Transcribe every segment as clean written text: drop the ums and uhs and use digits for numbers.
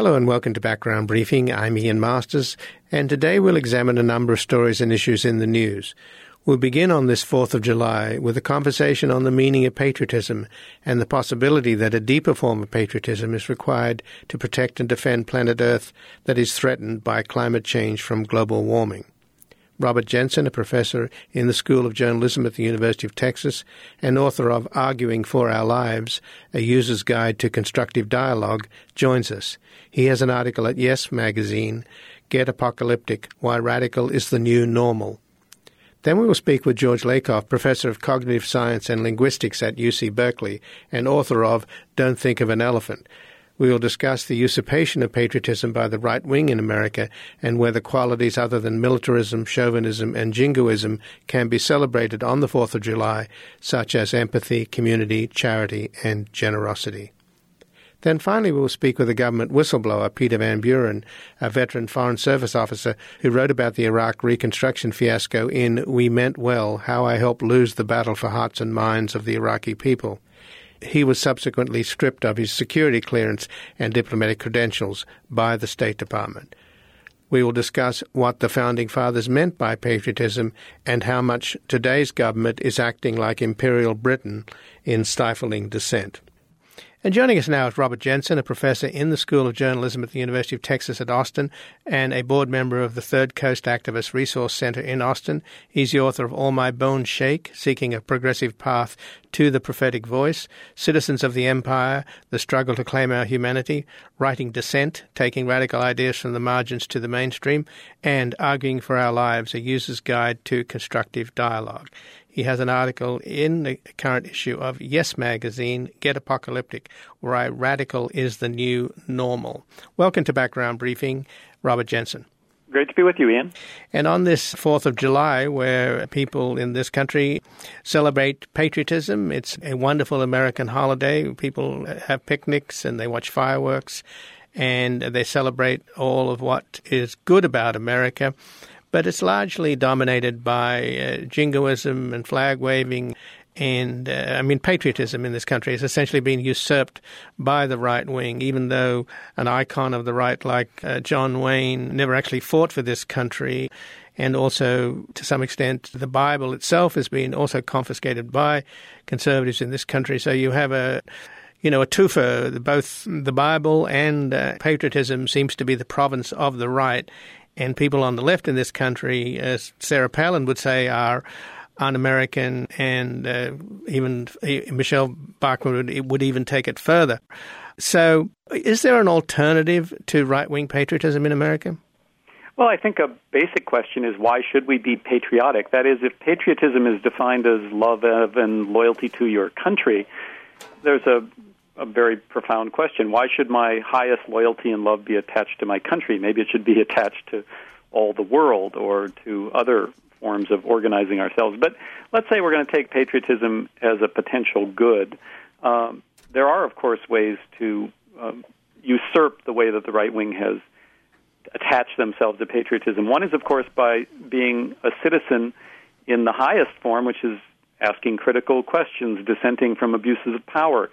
Hello and welcome to Background Briefing. I'm Ian Masters, and today we'll examine a number of stories and issues in the news. We'll begin on this 4th of July with a conversation on the meaning of patriotism and the possibility that a deeper form of patriotism is required to protect and defend planet Earth that is threatened by climate change from global warming. Robert Jensen, a professor in the School of Journalism at the University of Texas and author of Arguing for Our Lives, A User's Guide to Constructive Dialogue, joins us. He has an article at Yes magazine, Get Apocalyptic, Why Radical is the New Normal. Then we will speak with George Lakoff, professor of cognitive science and linguistics at UC Berkeley and author of Don't Think of an Elephant. We will discuss the usurpation of patriotism by the right wing in America and whether qualities other than militarism, chauvinism, and jingoism can be celebrated on the 4th of July, such as empathy, community, charity, and generosity. Then finally we will speak with a government whistleblower, Peter Van Buren, a veteran Foreign Service officer who wrote about the Iraq reconstruction fiasco in We Meant Well, How I Helped Lose the Battle for Hearts and Minds of the Iraqi People. He was subsequently stripped of his security clearance and diplomatic credentials by the State Department. We will discuss what the Founding Fathers meant by patriotism and how much today's government is acting like Imperial Britain in stifling dissent. And joining us now is Robert Jensen, a professor in the School of Journalism at the University of Texas at Austin and a board member of the Third Coast Activist Resource Center in Austin. He's the author of All My Bones Shake, Seeking a Progressive Path to the Prophetic Voice, Citizens of the Empire, The Struggle to Claim Our Humanity, Writing Dissent, Taking Radical Ideas from the Margins to the Mainstream, and Arguing for Our Lives, A User's Guide to Constructive Dialogue. He has an article in the current issue of Yes magazine, Get Apocalyptic, Why Radical is the New Normal. Welcome to Background Briefing, Robert Jensen. Great to be with you, Ian. And on this 4th of July, where people in this country celebrate patriotism, it's a wonderful American holiday. People have picnics and they watch fireworks and they celebrate all of what is good about America. But it's largely dominated by jingoism and flag-waving, and patriotism in this country has essentially been usurped by the right wing, even though an icon of the right like John Wayne never actually fought for this country. And also, to some extent, the Bible itself has been also confiscated by conservatives in this country. So you have a twofer. Both the Bible and patriotism seems to be the province of the right. And people on the left in this country, as Sarah Palin would say, are un-American, and even Michelle Bachmann would even take it further. So is there an alternative to right-wing patriotism in America? Well, I think a basic question is, why should we be patriotic? That is, if patriotism is defined as love of and loyalty to your country, there's a very profound question. Why should my highest loyalty and love be attached to my country? Maybe it should be attached to all the world or to other forms of organizing ourselves. But let's say we're going to take patriotism as a potential good. There are, of course, ways to usurp the way that the right wing has attached themselves to patriotism. One is, of course, by being a citizen in the highest form, which is asking critical questions, dissenting from abuses of power.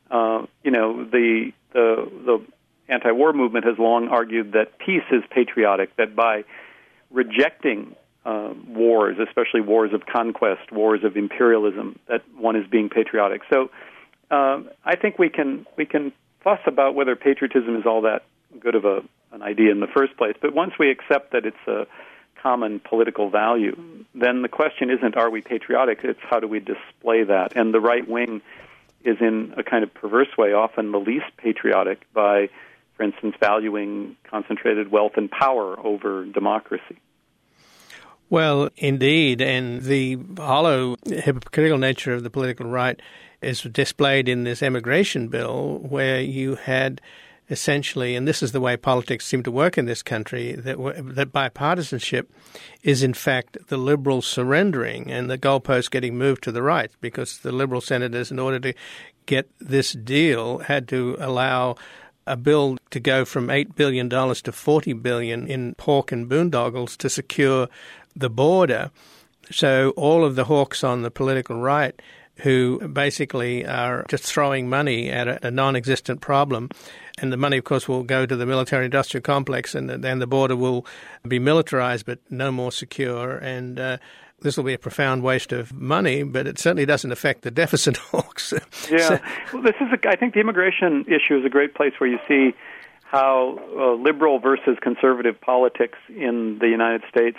The anti-war movement has long argued that peace is patriotic, that by rejecting wars, especially wars of conquest, wars of imperialism, that one is being patriotic. So I think we can fuss about whether patriotism is all that good of an idea in the first place, but once we accept that it's a common political value, then the question isn't, are we patriotic? It's, how do we display that? And the right wing is, in a kind of perverse way, often the least patriotic by, for instance, valuing concentrated wealth and power over democracy. Well, indeed, and the hollow, hypocritical nature of the political right is displayed in this immigration bill, where you had essentially, and this is the way politics seem to work in this country, that bipartisanship is in fact the Liberals surrendering and the goalposts getting moved to the right, because the Liberal senators, in order to get this deal, had to allow a bill to go from $8 billion to $40 billion in pork and boondoggles to secure the border. So all of the hawks on the political right who basically are just throwing money at a non-existent problem. And the money, of course, will go to the military-industrial complex, and then the border will be militarized but no more secure. And this will be a profound waste of money, but it certainly doesn't affect the deficit hawks. Yeah. Well, I think the immigration issue is a great place where you see how liberal versus conservative politics in the United States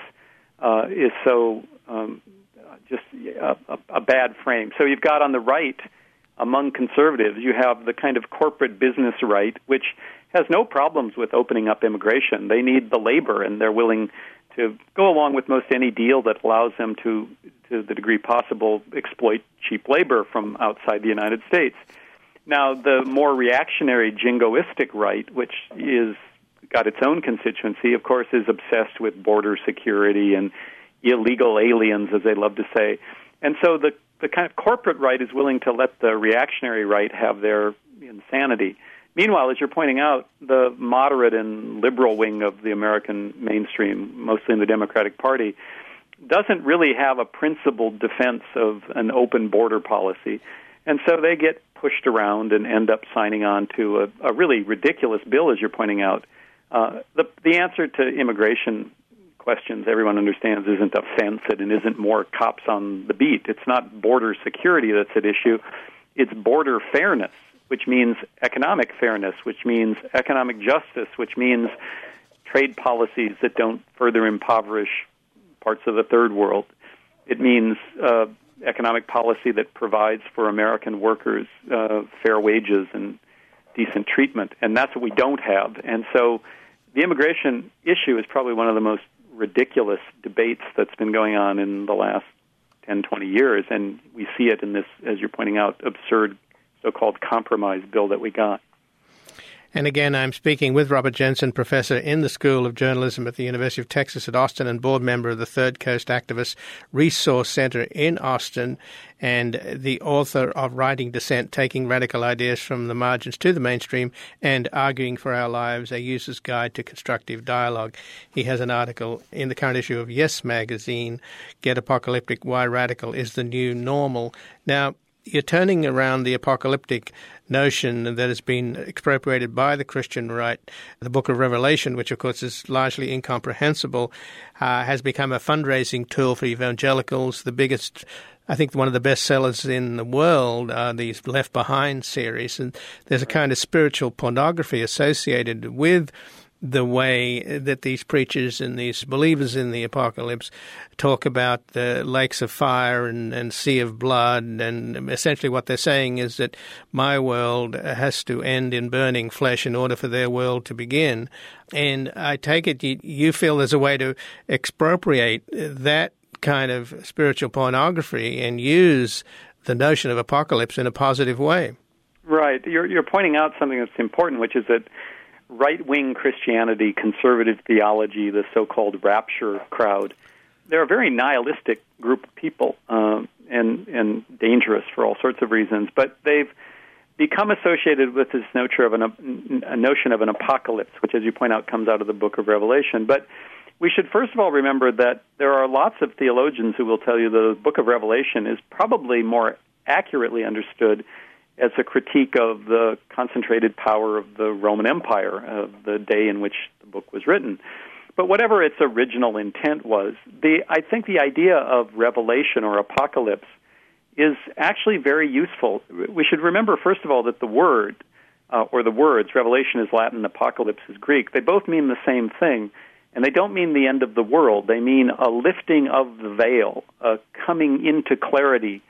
is so just a bad frame. So you've got on the right, among conservatives, you have the kind of corporate business right, which has no problems with opening up immigration. They need the labor, and they're willing to go along with most any deal that allows them to the degree possible, exploit cheap labor from outside the United States. Now, the more reactionary jingoistic right, which is got its own constituency, of course, is obsessed with border security and illegal aliens, as they love to say. And so the kind of corporate right is willing to let the reactionary right have their insanity. Meanwhile, as you're pointing out, the moderate and liberal wing of the American mainstream, mostly in the Democratic Party, doesn't really have a principled defense of an open border policy. And so they get pushed around and end up signing on to a really ridiculous bill, as you're pointing out. The answer to immigration questions, everyone understands, isn't a fence and isn't more cops on the beat. It's not border security that's at issue. It's border fairness, which means economic fairness, which means economic justice, which means trade policies that don't further impoverish parts of the third world. It means economic policy that provides for American workers fair wages and decent treatment, and that's what we don't have. And so the immigration issue is probably one of the most ridiculous debates that's been going on in the last 10, 20 years, and we see it in this, as you're pointing out, absurd so-called compromise bill that we got. And again, I'm speaking with Robert Jensen, professor in the School of Journalism at the University of Texas at Austin and board member of the Third Coast Activist Resource Center in Austin, and the author of Writing Dissent, Taking Radical Ideas from the Margins to the Mainstream and Arguing for Our Lives, A User's Guide to Constructive Dialogue. He has an article in the current issue of Yes Magazine, Get Apocalyptic, Why Radical is the New Normal. Now, you're turning around the apocalyptic notion that has been expropriated by the Christian right. The Book of Revelation, which of course is largely incomprehensible, has become a fundraising tool for evangelicals. The biggest, I think one of the best sellers in the world are these Left Behind series. And there's a kind of spiritual pornography associated with the way that these preachers and these believers in the apocalypse talk about the lakes of fire and sea of blood, and essentially what they're saying is that my world has to end in burning flesh in order for their world to begin. And I take it you feel there's a way to expropriate that kind of spiritual pornography and use the notion of apocalypse in a positive way. Right. You're pointing out something that's important, which is that right-wing Christianity, conservative theology, the so-called rapture crowd, they're a very nihilistic group of people and dangerous for all sorts of reasons. But they've become associated with this notion of an apocalypse, which, as you point out, comes out of the Book of Revelation. But we should first of all remember that there are lots of theologians who will tell you the Book of Revelation is probably more accurately understood as a critique of the concentrated power of the Roman Empire of the day in which the book was written. But whatever its original intent was, I think the idea of revelation or apocalypse is actually very useful. We should remember, first of all, that the word, or the words, revelation is Latin, apocalypse is Greek, they both mean the same thing, and they don't mean the end of the world. They mean a lifting of the veil, a coming into clarity,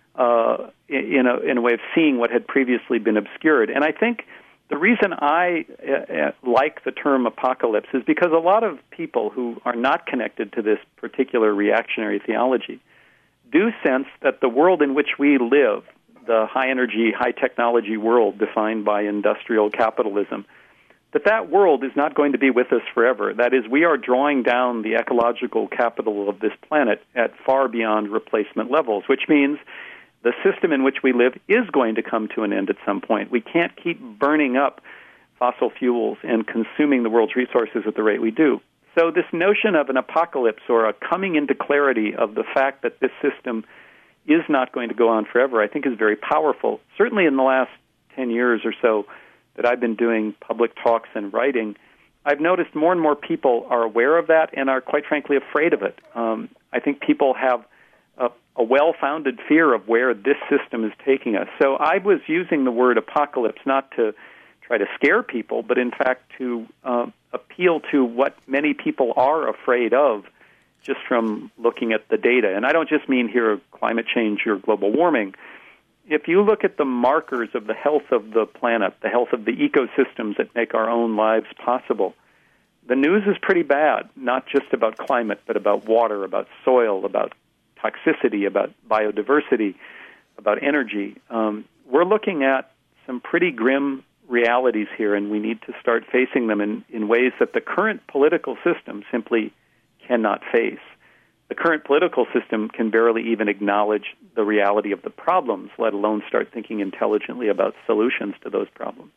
in a way of seeing what had previously been obscured. And I think the reason I like the term apocalypse is because a lot of people who are not connected to this particular reactionary theology do sense that the world in which we live, the high-energy, high-technology world defined by industrial capitalism, that world is not going to be with us forever. That is, we are drawing down the ecological capital of this planet at far beyond replacement levels, which means the system in which we live is going to come to an end at some point. We can't keep burning up fossil fuels and consuming the world's resources at the rate we do. So this notion of an apocalypse or a coming into clarity of the fact that this system is not going to go on forever, I think is very powerful. Certainly in the last 10 years or so that I've been doing public talks and writing, I've noticed more and more people are aware of that and are, quite frankly, afraid of it. I think people have a well-founded fear of where this system is taking us. So I was using the word apocalypse not to try to scare people, but in fact to appeal to what many people are afraid of just from looking at the data. And I don't just mean here climate change or global warming. If you look at the markers of the health of the planet, the health of the ecosystems that make our own lives possible, the news is pretty bad, not just about climate, but about water, about soil, about toxicity, about biodiversity, about energy. We're looking at some pretty grim realities here, and we need to start facing them in ways that the current political system simply cannot face. The current political system can barely even acknowledge the reality of the problems, let alone start thinking intelligently about solutions to those problems.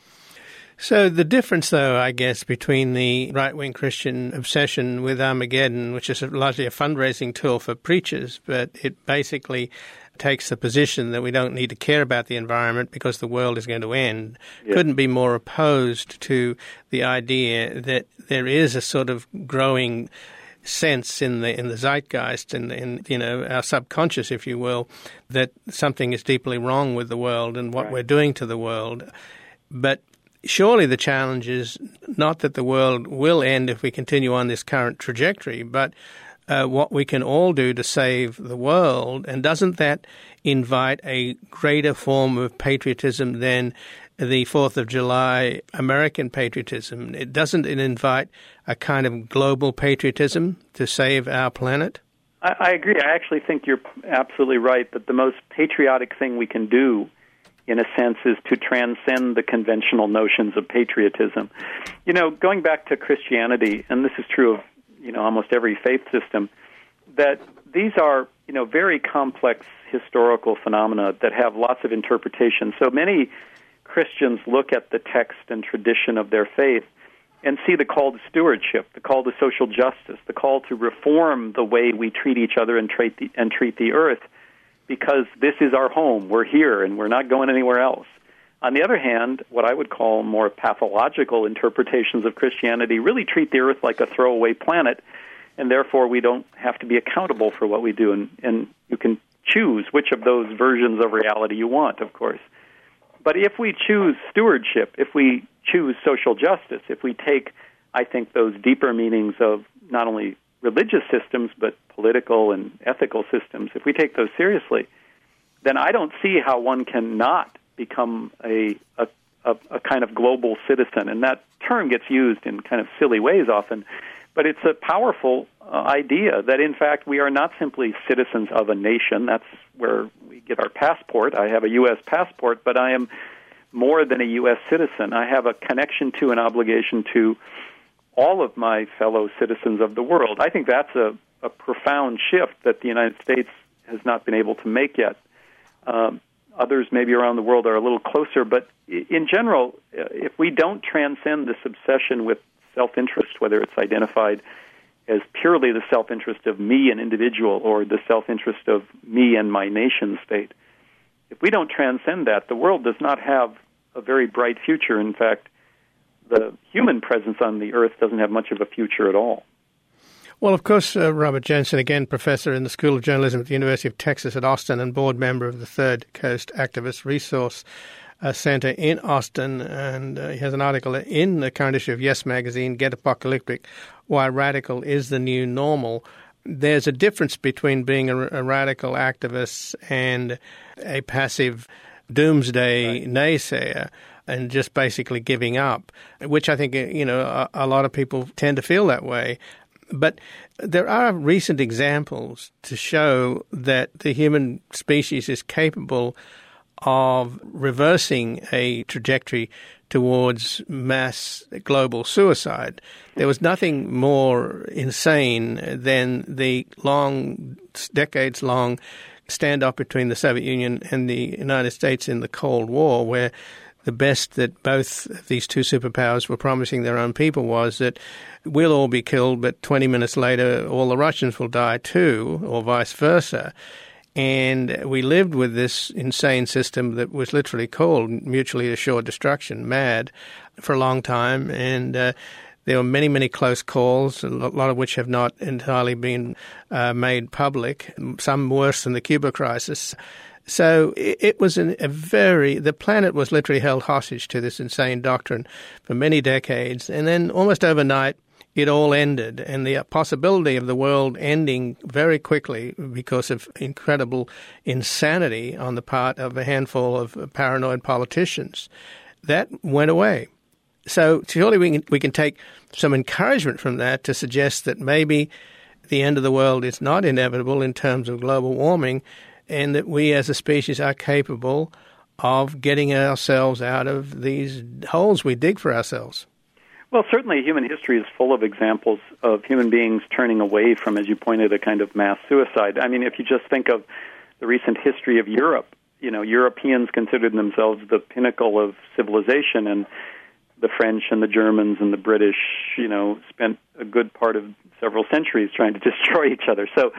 So the difference, though, I guess, between the right-wing Christian obsession with Armageddon, which is largely a fundraising tool for preachers, but it basically takes the position that we don't need to care about the environment because the world is going to end, couldn't be more opposed to the idea that there is a sort of growing sense in the zeitgeist, in our subconscious, if you will, that something is deeply wrong with the world and what we're doing to the world. But surely the challenge is not that the world will end if we continue on this current trajectory, but what we can all do to save the world. And doesn't that invite a greater form of patriotism than the 4th of July American patriotism? Doesn't it invite a kind of global patriotism to save our planet? I agree. I actually think you're absolutely right that the most patriotic thing we can do, in a sense, is to transcend the conventional notions of patriotism. Going back to Christianity, and this is true of almost every faith system, that these are very complex historical phenomena that have lots of interpretations. So many Christians look at the text and tradition of their faith and see the call to stewardship, the call to social justice, the call to reform the way we treat each other and treat the earth, because this is our home. We're here, and we're not going anywhere else. On the other hand, what I would call more pathological interpretations of Christianity really treat the earth like a throwaway planet, and therefore we don't have to be accountable for what we do. And you can choose which of those versions of reality you want, of course. But if we choose stewardship, if we choose social justice, if we take, I think, those deeper meanings of not only religious systems but political and ethical systems, if we take those seriously, then I don't see how one cannot become a kind of global citizen. And that term gets used in kind of silly ways often, but it's a powerful idea that, in fact, we are not simply citizens of a nation. That's where we get our passport. I have a U.S. passport, but I am more than a U.S. citizen. I have a connection to, an obligation to all of my fellow citizens of the world. I think that's a profound shift that the United States has not been able to make yet. Others maybe around the world are a little closer, but in general, if we don't transcend this obsession with self-interest, whether it's identified as purely the self-interest of me, an individual, or the self-interest of me and my nation state, if we don't transcend that, the world does not have a very bright future. In fact, the human presence on the earth doesn't have much of a future at all. Well, of course, Robert Jensen, again, professor in the School of Journalism at the University of Texas at Austin and board member of the Third Coast Activist Resource Center in Austin, and he has an article in the current issue of Yes Magazine, Get Apocalyptic, Why Radical is the New Normal. There's a difference between being a radical activist and a passive doomsday naysayer and just basically giving up, which I think, a lot of people tend to feel that way. But there are recent examples to show that the human species is capable of reversing a trajectory towards mass global suicide. There was nothing more insane than the decades-long standoff between the Soviet Union and the United States in the Cold War, where the best that both of these two superpowers were promising their own people was that we'll all be killed, but 20 minutes later all the Russians will die too, or vice versa. And we lived with this insane system that was literally called mutually assured destruction, MAD, for a long time. And there were many, many close calls, a lot of which have not entirely been made public, some worse than the Cuba crisis. So it was the planet was literally held hostage to this insane doctrine for many decades. And then almost overnight, it all ended. And the possibility of the world ending very quickly because of incredible insanity on the part of a handful of paranoid politicians, that went away. So surely we can take some encouragement from that to suggest that maybe the end of the world is not inevitable in terms of global warming, and that we as a species are capable of getting ourselves out of these holes we dig for ourselves. Well, certainly human history is full of examples of human beings turning away from, as you pointed, a kind of mass suicide. I mean, if you just think of the recent history of Europe, Europeans considered themselves the pinnacle of civilization, and the French and the Germans and the British, spent a good part of several centuries trying to destroy each other. So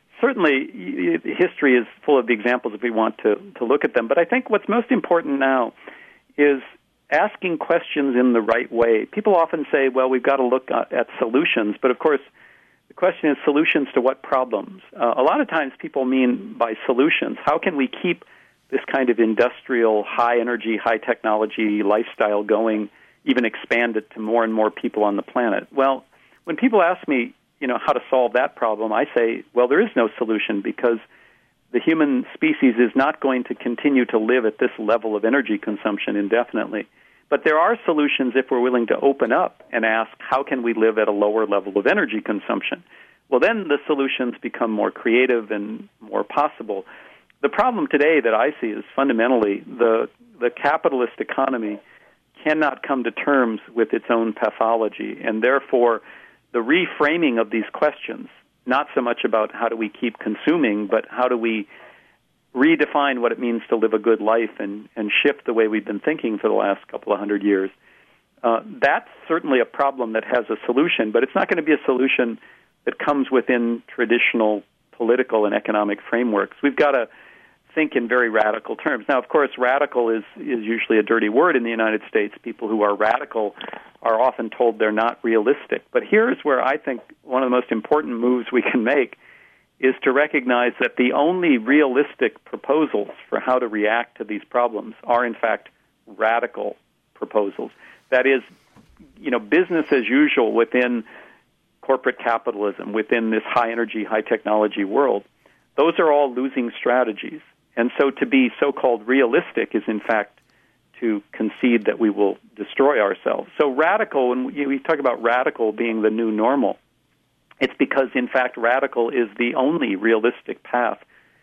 certainly history is full of the examples if we want to look at them. But I think what's most important now is asking questions in the right way. People often say, well, we've got to look at solutions. But, of course, the question is solutions to what problems? A lot of times people mean by solutions, how can we keep this kind of industrial, high-energy, high-technology lifestyle going, even expand it to more and more people on the planet? Well, when people ask me, how to solve that problem, I say, well, there is no solution, because the human species is not going to continue to live at this level of energy consumption indefinitely. But there are solutions if we're willing to open up and ask, how can we live at a lower level of energy consumption? Well, then the solutions become more creative and more possible. The problem today that I see is fundamentally the capitalist economy cannot come to terms with its own pathology, and therefore the reframing of these questions, not so much about how do we keep consuming, but how do we redefine what it means to live a good life and shift the way we've been thinking for the last couple of hundred years. That's certainly a problem that has a solution, but it's not going to be a solution that comes within traditional political and economic frameworks. We've got to think in very radical terms. Now, of course, radical is usually a dirty word in the United States. People who are radical are often told they're not realistic. But here's where I think one of the most important moves we can make is to recognize that the only realistic proposals for how to react to these problems are, in fact, radical proposals. That is, business as usual within corporate capitalism, within this high-energy, high-technology world. Those are all losing strategies. And so to be so-called realistic is, in fact, to concede that we will destroy ourselves. So radical, and we talk about radical being the new normal, it's because, in fact, radical is the only realistic path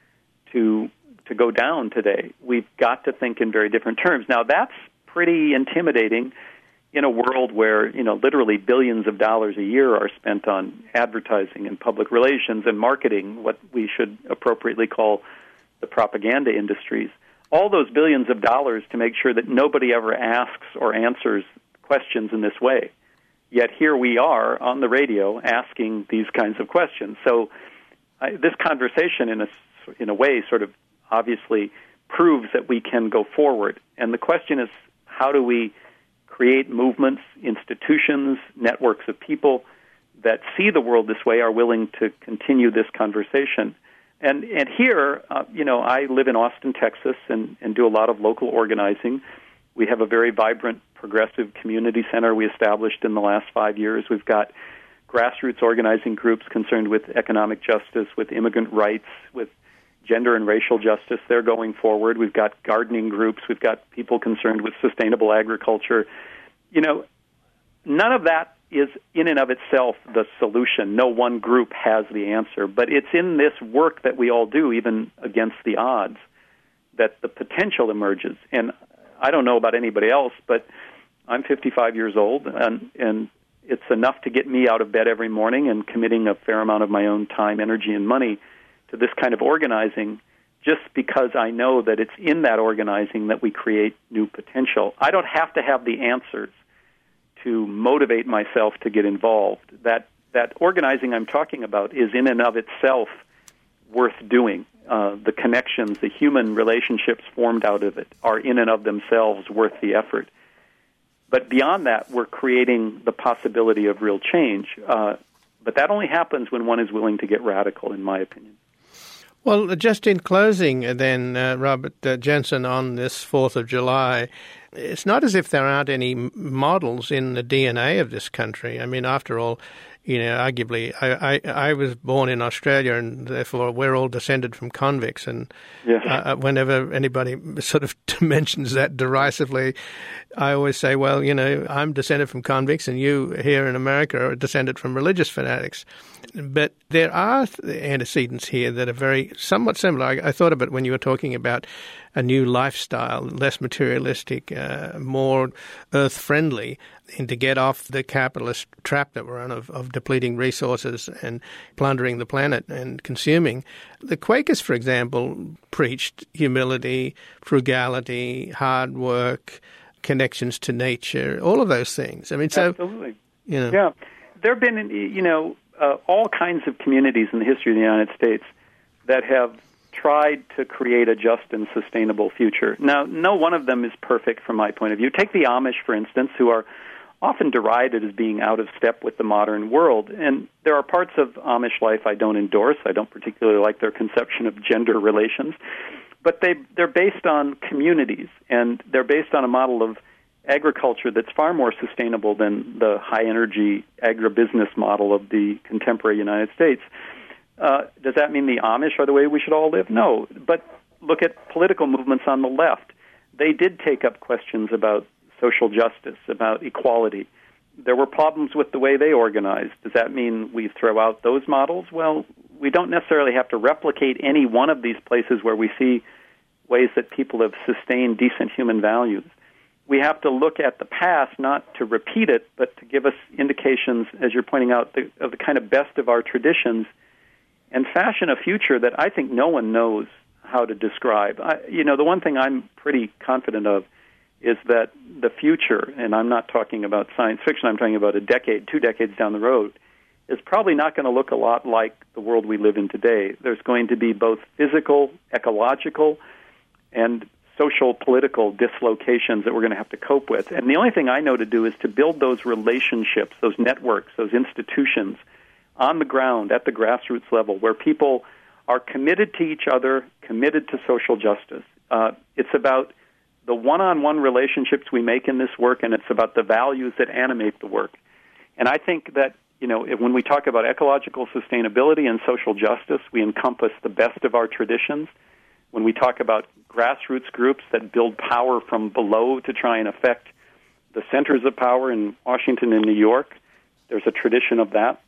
to go down today. We've got to think in very different terms. Now, that's pretty intimidating in a world where, literally billions of dollars a year are spent on advertising and public relations and marketing, what we should appropriately call the propaganda industries. All those billions of dollars to make sure that nobody ever asks or answers questions in this way. Yet here we are on the radio asking these kinds of questions. So this conversation, in a way, sort of obviously proves that we can go forward. And the question is, how do we create movements, institutions, networks of people that see the world this way, are willing to continue this conversation? And here, I live in Austin, Texas, and do a lot of local organizing. We have a very vibrant, progressive community center we established in the last 5 years. We've got grassroots organizing groups concerned with economic justice, with immigrant rights, with gender and racial justice. They're going forward. We've got gardening groups. We've got people concerned with sustainable agriculture. None of that is in and of itself the solution. No one group has the answer. But it's in this work that we all do, even against the odds, that the potential emerges. And I don't know about anybody else, but I'm 55 years old, and it's enough to get me out of bed every morning and committing a fair amount of my own time, energy, and money to this kind of organizing, just because I know that it's in that organizing that we create new potential. I don't have to have the answers to motivate myself to get involved. That organizing I'm talking about is in and of itself worth doing. the connections, the human relationships formed out of it are in and of themselves worth the effort. But beyond that, we're creating the possibility of real change. But that only happens when one is willing to get radical, in my opinion. Well, just in closing then, Robert Jensen, on this 4th of July, it's not as if there aren't any models in the DNA of this country. I mean, after all, arguably, I was born in Australia, and therefore we're all descended from convicts. And yes. Whenever anybody sort of mentions that derisively, I always say, well, I'm descended from convicts, and you here in America are descended from religious fanatics. But there are antecedents here that are somewhat similar. I thought of it when you were talking about a new lifestyle, less materialistic, more earth-friendly, and to get off the capitalist trap that we're on of depleting resources and plundering the planet and consuming. The Quakers, for example, preached humility, frugality, hard work, connections to nature, all of those things. I mean, absolutely. Yeah. There have been, all kinds of communities in the history of the United States that have tried to create a just and sustainable future. Now, no one of them is perfect from my point of view. Take the Amish, for instance, who are often derided as being out of step with the modern world. And there are parts of Amish life I don't endorse. I don't particularly like their conception of gender relations. But they're based on communities, and they're based on a model of agriculture that's far more sustainable than the high-energy agribusiness model of the contemporary United States. Does that mean the Amish are the way we should all live? No. But look at political movements on the left. They did take up questions about social justice, about equality. There were problems with the way they organized. Does that mean we throw out those models? Well, we don't necessarily have to replicate any one of these places where we see ways that people have sustained decent human values. We have to look at the past, not to repeat it, but to give us indications, as you're pointing out, of the kind of best of our traditions, and fashion a future that I think no one knows how to describe. The one thing I'm pretty confident of is that the future, and I'm not talking about science fiction, I'm talking about a decade, 2 decades down the road, is probably not going to look a lot like the world we live in today. There's going to be both physical, ecological, and social, political dislocations that we're going to have to cope with. And the only thing I know to do is to build those relationships, those networks, those institutions on the ground, at the grassroots level, where people are committed to each other, committed to social justice. It's about the one-on-one relationships we make in this work, and it's about the values that animate the work. And I think that, when we talk about ecological sustainability and social justice, we encompass the best of our traditions. When we talk about grassroots groups that build power from below to try and affect the centers of power in Washington and New York, there's a tradition of that.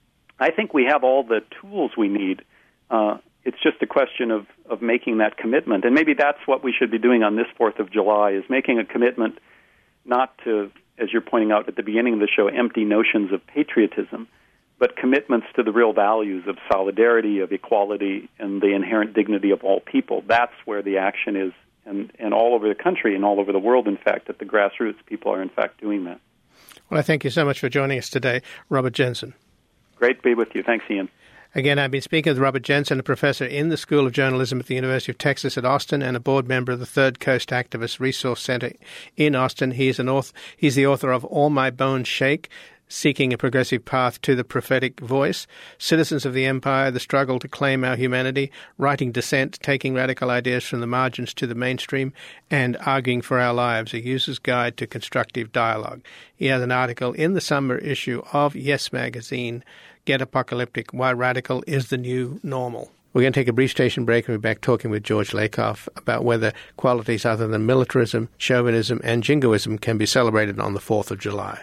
I think we have all the tools we need. It's just a question of making that commitment. And maybe that's what we should be doing on this 4th of July, is making a commitment not to, as you're pointing out at the beginning of the show, empty notions of patriotism, but commitments to the real values of solidarity, of equality, and the inherent dignity of all people. That's where the action is, and all over the country and all over the world, in fact, at the grassroots, people are, in fact, doing that. Well, I thank you so much for joining us today, Robert Jensen. Great to be with you. Thanks, Ian. Again, I've been speaking with Robert Jensen, a professor in the School of Journalism at the University of Texas at Austin and a board member of the Third Coast Activist Resource Center in Austin. He's the author of All My Bones Shake, Seeking a Progressive Path to the Prophetic Voice, Citizens of the Empire, The Struggle to Claim Our Humanity, Writing Dissent, Taking Radical Ideas from the Margins to the Mainstream, and Arguing for Our Lives, A User's Guide to Constructive Dialogue. He has an article in the summer issue of Yes Magazine, Get Apocalyptic, Why Radical is the New Normal. We're going to take a brief station break and we'll be back talking with George Lakoff about whether qualities other than militarism, chauvinism, and jingoism can be celebrated on the 4th of July.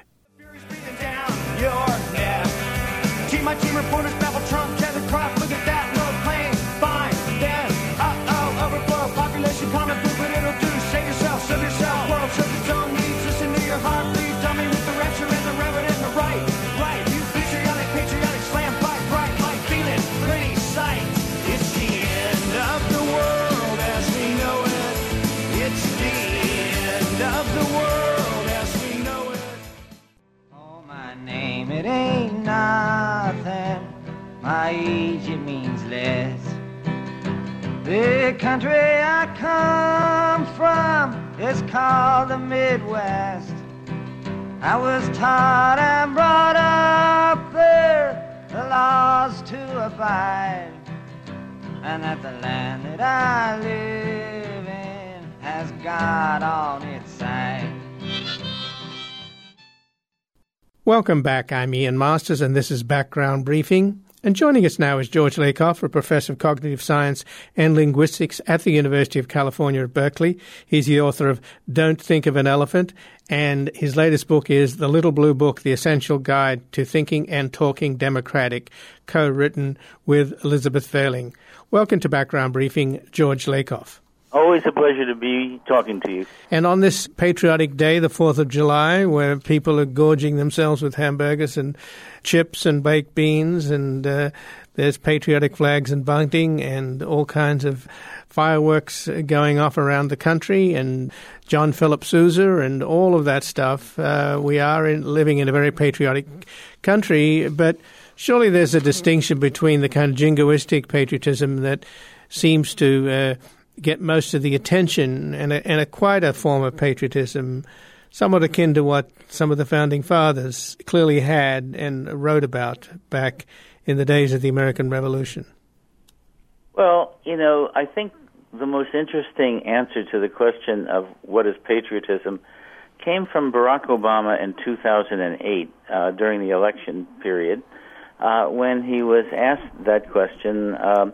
My team reporters babble Trump, Kevin Croft, look at that, no plane, fine, then, overflow, population, comment, proof what it'll do, save yourself, serve yourself, world serves its own needs, listen to your heart, please, dummy with the rapture and the reverend and the right, you patriotic, slam, fight, bright, light, feeling, pretty sight, it's the end of the world as we know it, it's the end of the world as we know it. Oh, my name, it ain't nothing. My age, it means less. The country I come from is called the Midwest. I was taught and brought up there, the laws to abide, and that the land that I live in has God on its side. Welcome back. I'm Ian Masters, and this is Background Briefing. And joining us now is George Lakoff, a professor of cognitive science and linguistics at the University of California at Berkeley. He's the author of Don't Think of an Elephant, and his latest book is The Little Blue Book, The Essential Guide to Thinking and Talking Democratic, co-written with Elizabeth Fairling. Welcome to Background Briefing, George Lakoff. Always a pleasure to be talking to you. And on this patriotic day, the 4th of July, where people are gorging themselves with hamburgers and chips and baked beans, and there's patriotic flags and bunting and all kinds of fireworks going off around the country, and John Philip Sousa and all of that stuff. We are living in a very patriotic country, but surely there's a distinction between the kind of jingoistic patriotism that seems to get most of the attention and quite a form of patriotism, somewhat akin to what some of the founding fathers clearly had and wrote about back in the days of the American Revolution. Well, I think the most interesting answer to the question of what is patriotism came from Barack Obama in 2008 during the election period when he was asked that question on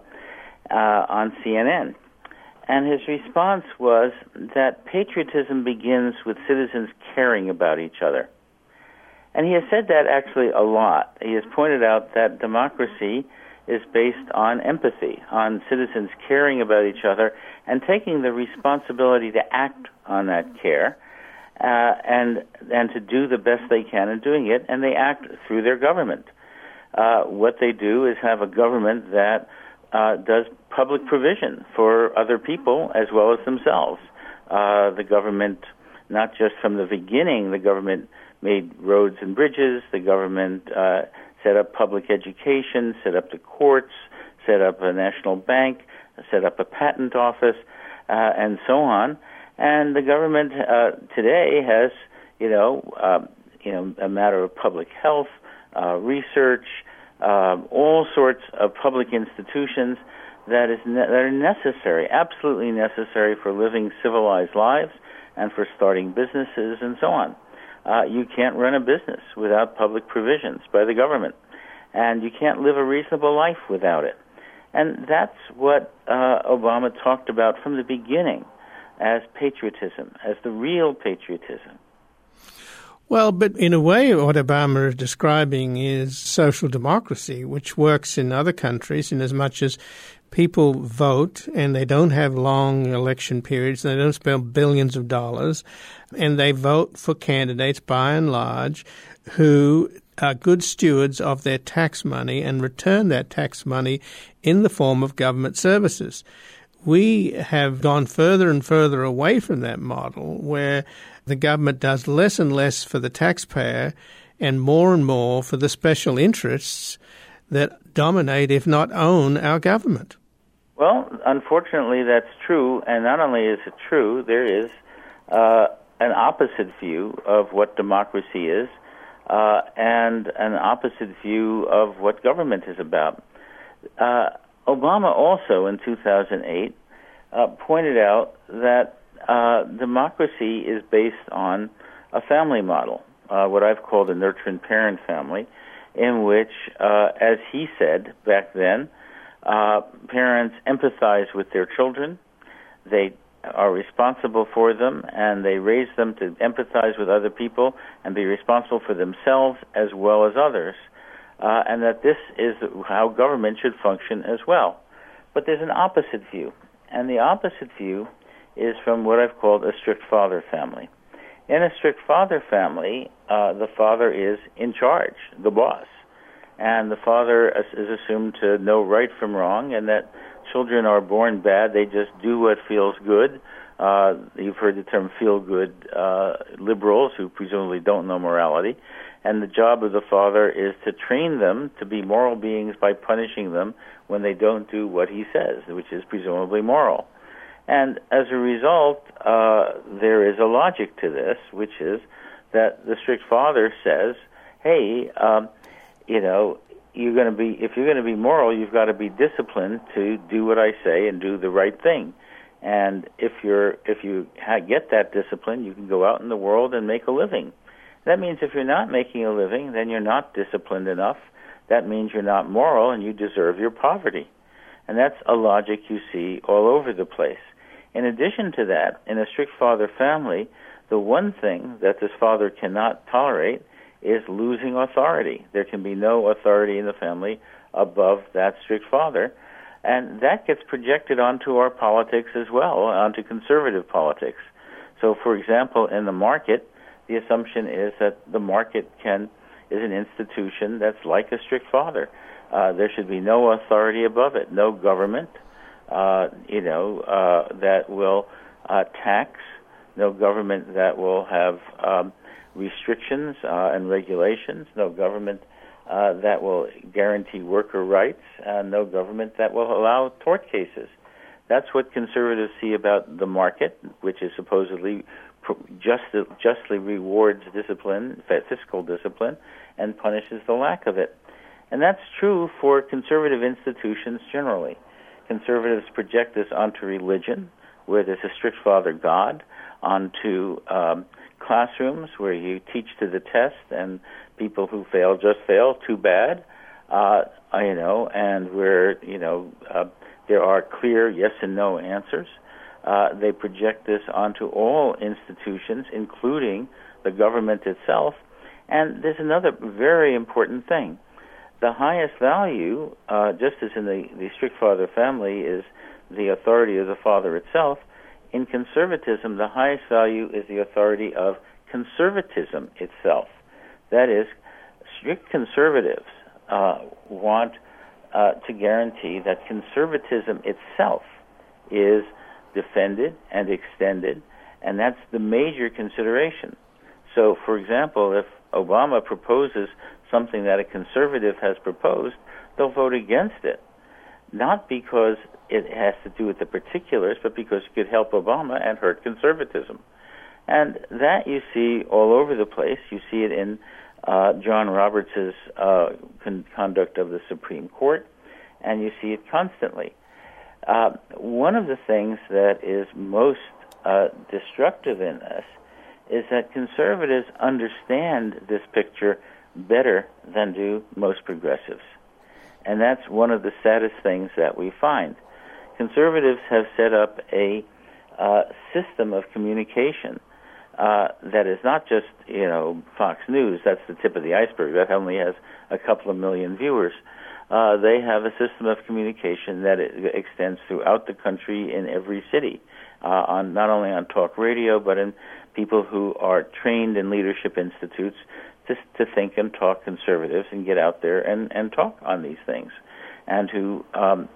CNN. And his response was that patriotism begins with citizens caring about each other. And he has said that actually a lot. He has pointed out that democracy is based on empathy, on citizens caring about each other and taking the responsibility to act on that care and to do the best they can in doing it, and they act through their government. What they do is have a government that does public provision for other people as well as themselves. The government, not just from the beginning, the government made roads and bridges, the government set up public education, set up the courts, set up a national bank, set up a patent office, and so on. And the government today has, a matter of public health, research, all sorts of public institutions that are necessary, absolutely necessary for living civilized lives and for starting businesses and so on. You can't run a business without public provisions by the government, and you can't live a reasonable life without it. And that's what Obama talked about from the beginning as patriotism, as the real patriotism. Well, but in a way, what Obama is describing is social democracy, which works in other countries in as much as people vote and they don't have long election periods, and they don't spend billions of dollars, and they vote for candidates, by and large, who are good stewards of their tax money and return that tax money in the form of government services. We have gone further and further away from that model where the government does less and less for the taxpayer and more for the special interests that dominate, if not own, our government. Well, unfortunately, that's true. And not only is it true, there is an opposite view of what democracy is and an opposite view of what government is about. Obama also, in 2008, pointed out that democracy is based on a family model, what I've called a nurture and parent family, in which, as he said back then, parents empathize with their children, they are responsible for them, and they raise them to empathize with other people and be responsible for themselves as well as others, and that this is how government should function as well. But there's an opposite view, and the opposite view is from what I've called a strict father family. In a strict father family, the father is in charge, the boss, and the father is assumed to know right from wrong, and that children are born bad, they just do what feels good. You've heard the term feel-good liberals who presumably don't know morality. And the job of the father is to train them to be moral beings by punishing them when they don't do what he says, which is presumably moral. And as a result, there is a logic to this, which is that the strict father says, hey, if you're going to be moral, you've got to be disciplined to do what I say and do the right thing. And if you get that discipline, you can go out in the world and make a living. That means if you're not making a living, then you're not disciplined enough. That means you're not moral and you deserve your poverty. And that's a logic you see all over the place. In addition to that, in a strict father family, the one thing that this father cannot tolerate is losing authority. There can be no authority in the family above that strict father. And that gets projected onto our politics as well, onto conservative politics. So, for example, in the market, the assumption is that the market is an institution that's like a strict father. There should be no authority above it, no government, that will tax, no government that will have restrictions and regulations, no government that will guarantee worker rights, no government that will allow tort cases. That's what conservatives see about the market, which is supposedly justly rewards discipline, fiscal discipline, and punishes the lack of it. And that's true for conservative institutions generally. Conservatives project this onto religion, where there's a strict father God, onto classrooms where you teach to the test, and people who fail just fail, too bad, and where there are clear yes and no answers. They project this onto all institutions, including the government itself. And there's another very important thing. The highest value, just as in the strict father family, is the authority of the father itself. In conservatism, the highest value is the authority of conservatism itself. That is, strict conservatives want to guarantee that conservatism itself is defended and extended, and that's the major consideration. So, for example, if Obama proposes something that a conservative has proposed, they'll vote against it, not because it has to do with the particulars, but because it could help Obama and hurt conservatism. And that you see all over the place. You see it in John Roberts' conduct of the Supreme Court, and you see it constantly. One of the things that is most destructive in this is that conservatives understand this picture better than do most progressives. And that's one of the saddest things that we find. Conservatives have set up a system of communication that is not just, Fox News. That's the tip of the iceberg. That only has a couple of million viewers. They have a system of communication that extends throughout the country in every city, not only on talk radio, but in people who are trained in leadership institutes to think and talk conservatives and get out there and talk on these things, and who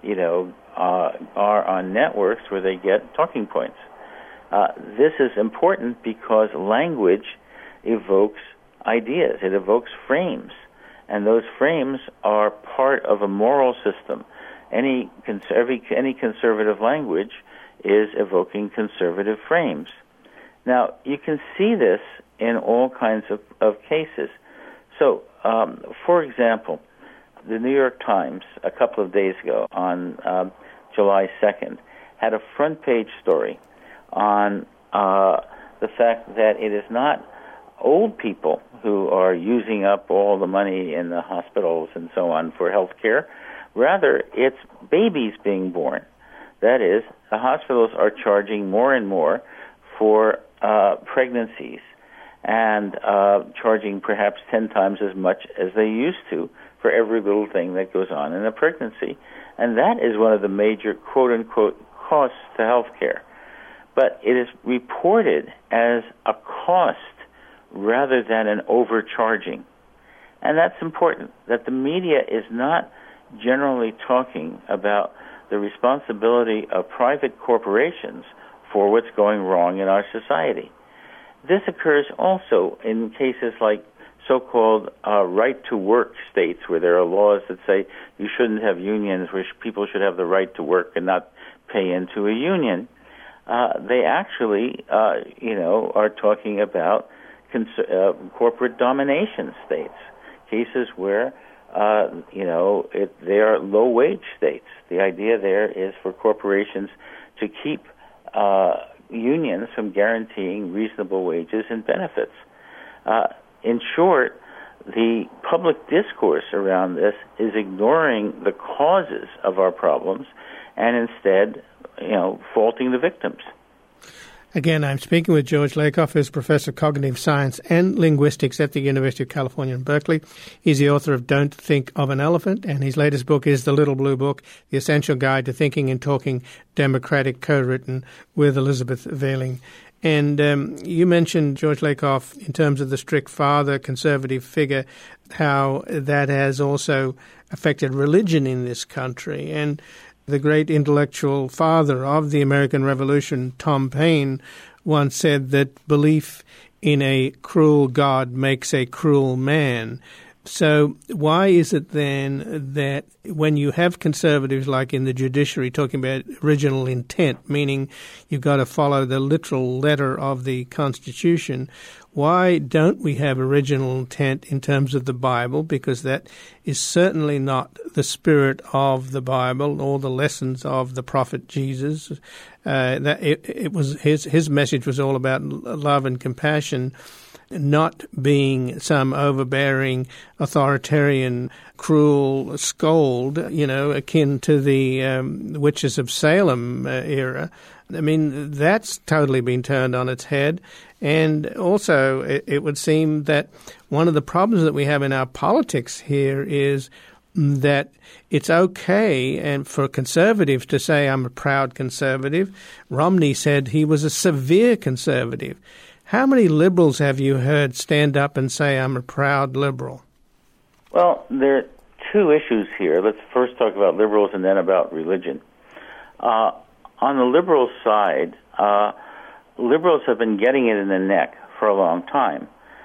are on networks where they get talking points. This is important because language evokes ideas. It evokes frames. And those frames are part of a moral system. Any conservative language is evoking conservative frames. Now, you can see this in all kinds of cases. So, for example, the New York Times, a couple of days ago, on July 2nd, had a front-page story on the fact that it is not old people who are using up all the money in the hospitals and so on for health care. Rather, it's babies being born. That is, the hospitals are charging more and more for pregnancies and charging perhaps 10 times as much as they used to for every little thing that goes on in a pregnancy. And that is one of the major quote-unquote costs to health care. But it is reported as a cost rather than an overcharging. And that's important, that the media is not generally talking about the responsibility of private corporations for what's going wrong in our society. This occurs also in cases like so-called right-to-work states, where there are laws that say you shouldn't have unions, where people should have the right to work and not pay into a union, they actually, are talking about corporate domination states, cases where, they are low-wage states. The idea there is for corporations to keep unions from guaranteeing reasonable wages and benefits. In short, the public discourse around this is ignoring the causes of our problems and instead, faulting the victims. Again, I'm speaking with George Lakoff, who's Professor of Cognitive Science and Linguistics at the University of California in Berkeley. He's the author of Don't Think of an Elephant, and his latest book is The Little Blue Book, The Essential Guide to Thinking and Talking Democratic, co-written with Elizabeth Vehling. And you mentioned, George Lakoff, in terms of the strict father, conservative figure, how that has also affected religion in this country. And the great intellectual father of the American Revolution, Tom Paine, once said that belief in a cruel God makes a cruel man. So why is it then that when you have conservatives like in the judiciary talking about original intent, meaning you've got to follow the literal letter of the Constitution, why don't we have original intent in terms of the Bible? Because that is certainly not the spirit of the Bible or the lessons of the prophet Jesus. That it was his message was all about love and compassion, not being some overbearing, authoritarian, cruel scold, akin to the witches of Salem era. I mean, that's totally been turned on its head. And also, it would seem that one of the problems that we have in our politics here is that it's okay and for conservatives to say, I'm a proud conservative. Romney said he was a severe conservative. How many liberals have you heard stand up and say, I'm a proud liberal? Well, there are two issues here. Let's first talk about liberals and then about religion. On the liberal side, liberals have been getting it in the neck for a long time,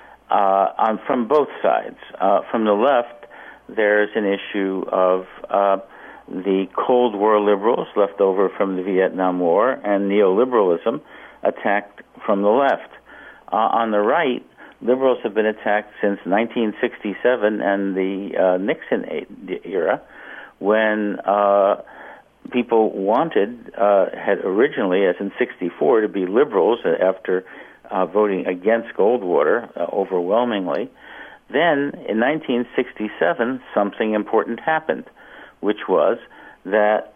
from both sides. From the left, there's an issue of the Cold War liberals left over from the Vietnam War and neoliberalism attacked from the left. On the right, liberals have been attacked since 1967 and the Nixon era, when people had originally, as in 64, to be liberals after voting against Goldwater overwhelmingly. Then, in 1967, something important happened, which was that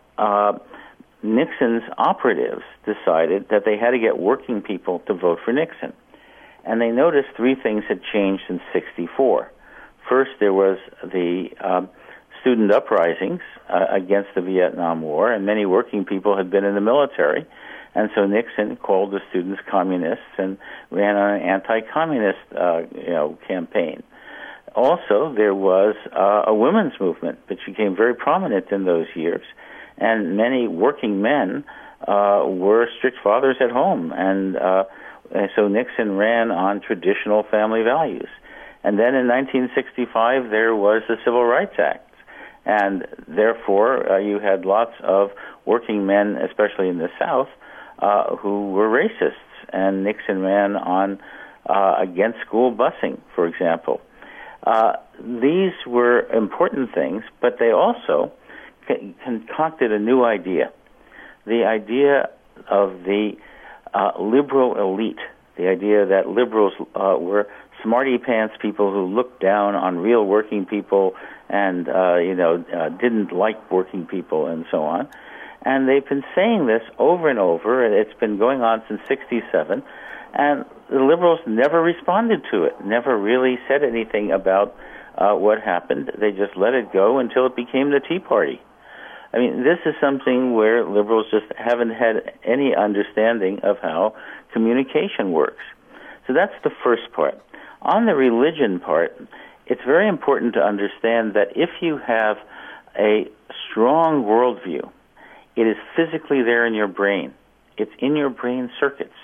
Nixon's operatives decided that they had to get working people to vote for Nixon. And they noticed three things had changed since 64. First, there was the student uprisings against the Vietnam War, and many working people had been in the military. And so Nixon called the students communists and ran on an anti-communist campaign. Also, there was a women's movement which became very prominent in those years, and many working men were strict fathers at home, and so Nixon ran on traditional family values. And then in 1965, there was the Civil Rights Act, and therefore you had lots of working men, especially in the South, who were racists, and Nixon ran on against school busing, for example. These were important things, but they also concocted a new idea, the idea of the liberal elite, the idea that liberals were smarty-pants people who looked down on real working people and didn't like working people and so on. And they've been saying this over and over, and it's been going on since 1967, and the liberals never responded to it, never really said anything about what happened. They just let it go until it became the Tea Party. I mean, this is something where liberals just haven't had any understanding of how communication works. So that's the first part. On the religion part, it's very important to understand that if you have a strong worldview, it is physically there in your brain. It's in your brain circuits.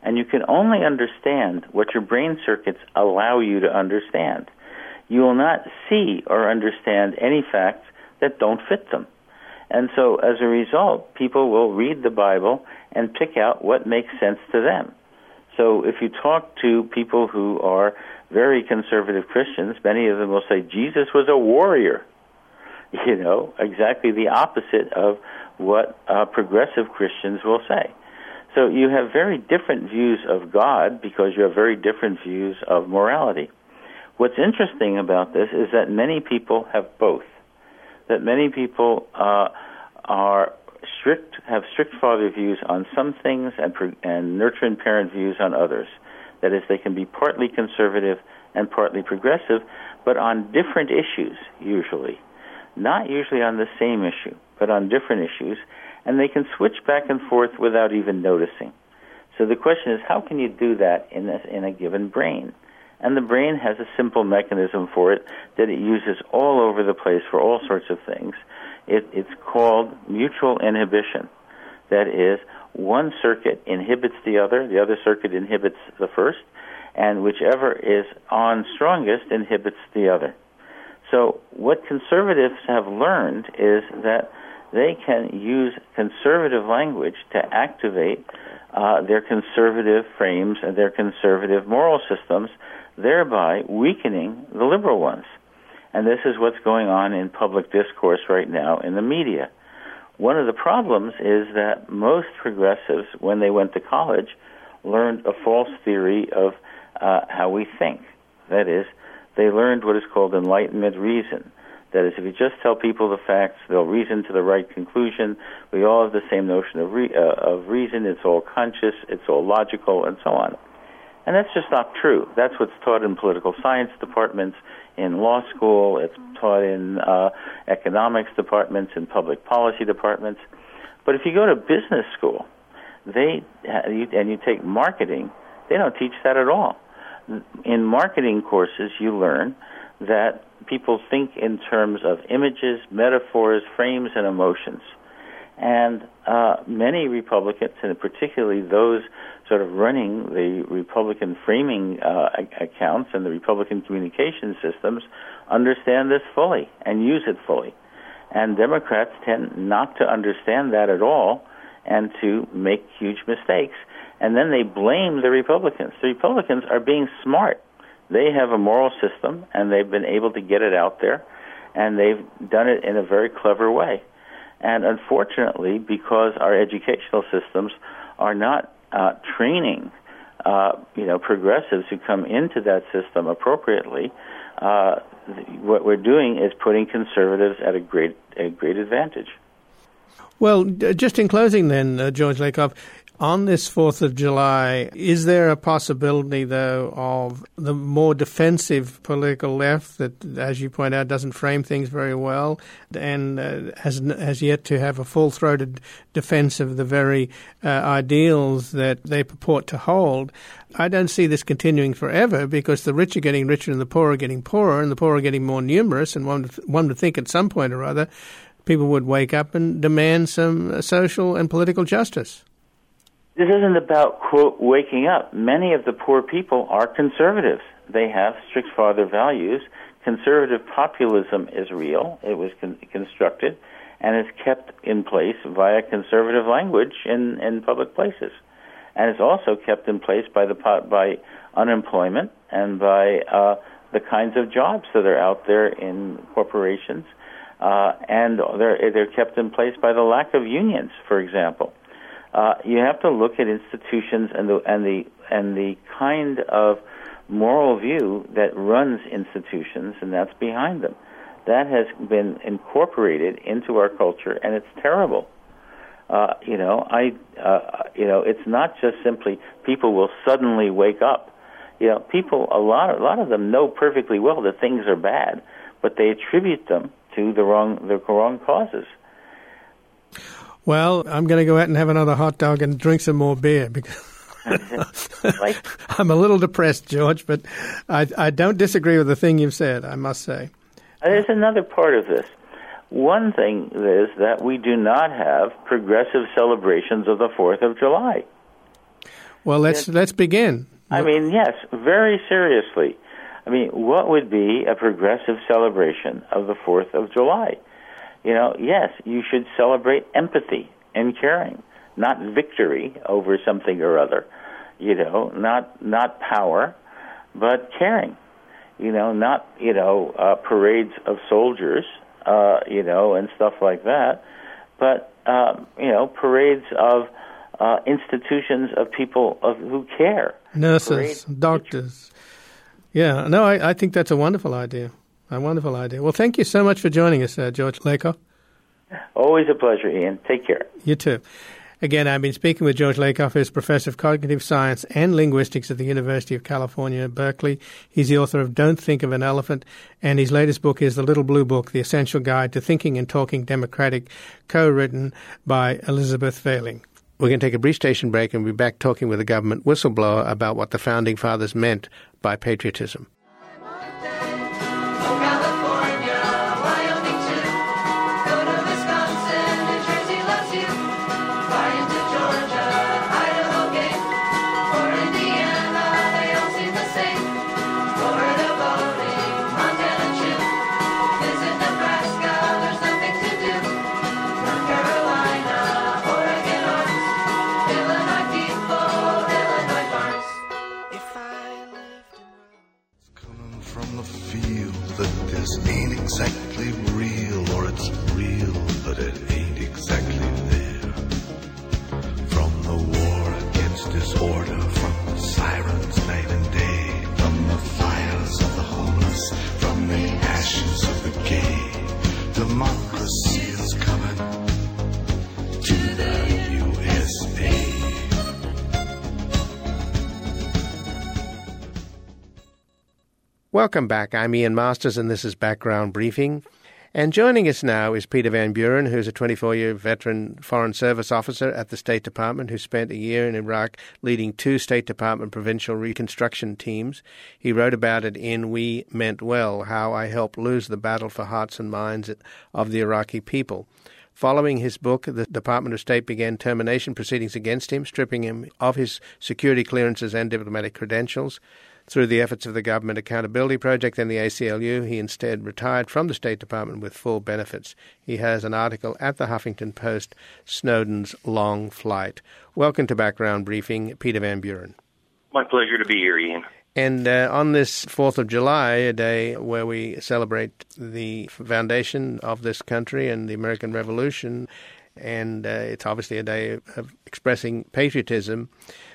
And you can only understand what your brain circuits allow you to understand. You will not see or understand any facts that don't fit them. And so as a result, people will read the Bible and pick out what makes sense to them. So if you talk to people who are very conservative Christians, many of them will say Jesus was a warrior. You know, exactly the opposite of what progressive Christians will say. So you have very different views of God because you have very different views of morality. What's interesting about this is that many people have both. That many people have strict father views on some things and nurture and parent views on others. That is, they can be partly conservative and partly progressive, but on different issues usually. Not usually on the same issue, but on different issues, and they can switch back and forth without even noticing. So the question is, how can you do that in a given brain? And the brain has a simple mechanism for it that it uses all over the place for all sorts of things. It's called mutual inhibition. That is, one circuit inhibits the other circuit inhibits the first, and whichever is on strongest inhibits the other. So what conservatives have learned is that they can use conservative language to activate their conservative frames and their conservative moral systems, thereby weakening the liberal ones. And this is what's going on in public discourse right now in the media. One of the problems is that most progressives, when they went to college, learned a false theory of how we think. That is, they learned what is called Enlightenment reason. That is, if you just tell people the facts, they'll reason to the right conclusion. We all have the same notion of reason. It's all conscious, it's all logical, and so on. And that's just not true. That's what's taught in political science departments, in law school. It's taught in economics departments, in public policy departments. But if you go to business school, and you take marketing, they don't teach that at all. In marketing courses, you learn that people think in terms of images, metaphors, frames, and emotions. And many Republicans, and particularly those sort of running the Republican framing accounts and the Republican communication systems, understand this fully and use it fully. And Democrats tend not to understand that at all and to make huge mistakes. And then they blame the Republicans. The Republicans are being smart. They have a moral system, and they've been able to get it out there, and they've done it in a very clever way. And unfortunately, because our educational systems are not training, progressives who come into that system appropriately, what we're doing is putting conservatives at a great advantage. Well, just in closing then, George Lakoff, on this 4th of July, is there a possibility, though, of the more defensive political left that, as you point out, doesn't frame things very well and has yet to have a full-throated defense of the very ideals that they purport to hold? I don't see this continuing forever because the rich are getting richer and the poor are getting poorer and the poor are getting more numerous, and one would think at some point or other people would wake up and demand some social and political justice. This isn't about, quote, waking up. Many of the poor people are conservatives. They have strict father values. Conservative populism is real. It was constructed and is kept in place via conservative language in public places. And it's also kept in place by unemployment and by the kinds of jobs that are out there in corporations. And they're kept in place by the lack of unions, for example. You have to look at institutions and the kind of moral view that runs institutions, and that's behind them. That has been incorporated into our culture, and it's terrible. It's not just simply people will suddenly wake up. People, a lot of them know perfectly well that things are bad, but they attribute them to the wrong causes. Well, I'm going to go out and have another hot dog and drink some more beer because I'm a little depressed, George, but I don't disagree with the thing you've said, I must say. There's another part of this. One thing is that we do not have progressive celebrations of the 4th of July. Well, let's begin. I mean, yes, very seriously. I mean, what would be a progressive celebration of the 4th of July? Yes, you should celebrate empathy and caring, not victory over something or other. Not power, but caring. Not parades of soldiers, and stuff like that, but parades of institutions of people who care. Nurses, doctors. Yeah, no, I think that's a wonderful idea. Well, thank you so much for joining us, George Lakoff. Always a pleasure, Ian. Take care. You too. Again, I've been speaking with George Lakoff, who's Professor of Cognitive Science and Linguistics at the University of California, Berkeley. He's the author of Don't Think of an Elephant, and his latest book is The Little Blue Book, The Essential Guide to Thinking and Talking Democratic, co-written by Elizabeth Failing. We're going to take a brief station break and we'll be back talking with a government whistleblower about what the Founding Fathers meant by patriotism. Exactly real, or it's real, but it ain't exactly there. From the war against disorder, from the sirens night and day, from the fires of the homeless, from the ashes of the gay, democracy is coming to the USA. Welcome back. I'm Ian Masters, and this is Background Briefing. And joining us now is Peter Van Buren, who's a 24-year veteran Foreign Service officer at the State Department who spent a year in Iraq leading 2 State Department provincial reconstruction teams. He wrote about it in We Meant Well, How I Helped Lose the Battle for Hearts and Minds of the Iraqi People. Following his book, the Department of State began termination proceedings against him, stripping him of his security clearances and diplomatic credentials. Through the efforts of the Government Accountability Project and the ACLU, he instead retired from the State Department with full benefits. He has an article at the Huffington Post, Snowden's Long Flight. Welcome to Background Briefing, Peter Van Buren. My pleasure to be here, Ian. And on this 4th of July, a day where we celebrate the foundation of this country and the American Revolution, and it's obviously a day of expressing patriotism,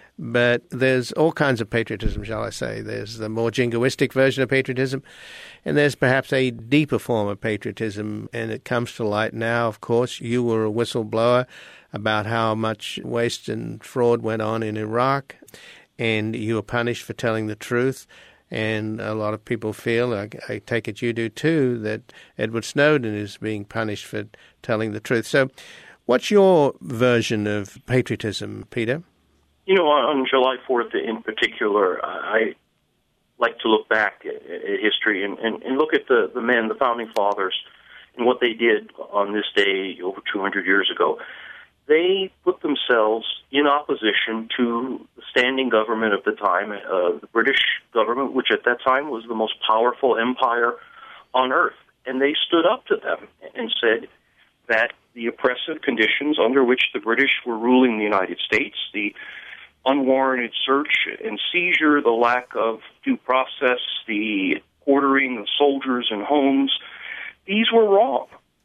but there's all kinds of patriotism, shall I say. There's the more jingoistic version of patriotism, and there's perhaps a deeper form of patriotism, and it comes to light now, of course. You were a whistleblower about how much waste and fraud went on in Iraq, and you were punished for telling the truth. And a lot of people feel, I take it you do too, that Edward Snowden is being punished for telling the truth. So what's your version of patriotism, Peter? You know, on July 4th in particular, I like to look back at history and look at the men, the Founding Fathers, and what they did on this day over 200 years ago. They put themselves in opposition to the standing government of the time, the British government, which at that time was the most powerful empire on earth. And they stood up to them and said that the oppressive conditions under which the British were ruling the United States, the unwarranted search and seizure, the lack of due process, the quartering of soldiers in homes, these were wrong.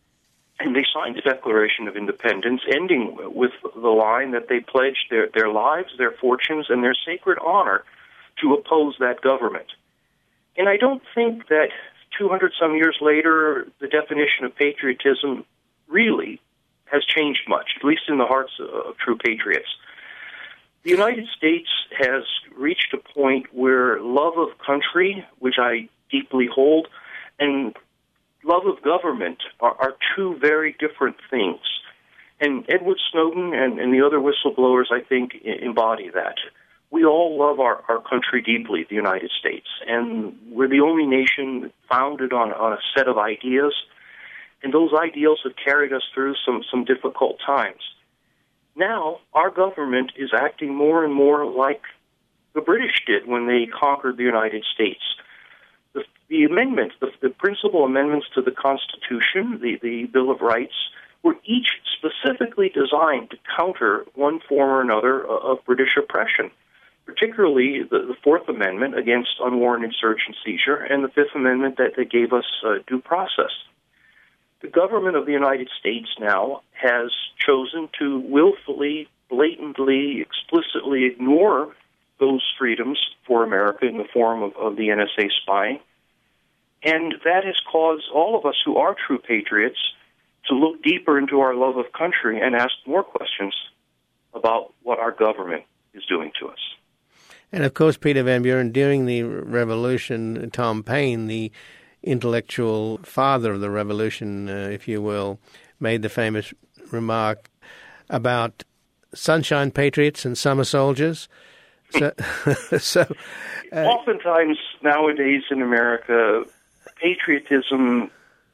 And they signed the Declaration of Independence, ending with the line that they pledged their lives, their fortunes, and their sacred honor to oppose that government. And I don't think that 200-some years later, the definition of patriotism really has changed much, at least in the hearts of true patriots. The United States has reached a point where love of country, which I deeply hold, and love of government are two very different things. And Edward Snowden and the other whistleblowers, I think, embody that. We all love our country deeply, the United States, and we're the only nation founded on a set of ideas, and those ideals have carried us through some difficult times. now our government is acting more and more like the British did when they conquered the United States. The amendments, the principal amendments to the Constitution, the Bill of Rights, were each specifically designed to counter one form or another of British oppression, particularly the Fourth Amendment against unwarranted search and seizure, and the Fifth Amendment that gave us due process. The government of the United States now has chosen to willfully, blatantly, explicitly ignore those freedoms for America in the form of the NSA spying. And that has caused all of us who are true patriots to look deeper into our love of country and ask more questions about what our government is doing to us. And of course, Peter Van Buren, during the revolution, Tom Paine, the intellectual father of the revolution, if you will, made the famous remark about sunshine patriots and summer soldiers. Oftentimes nowadays in America, patriotism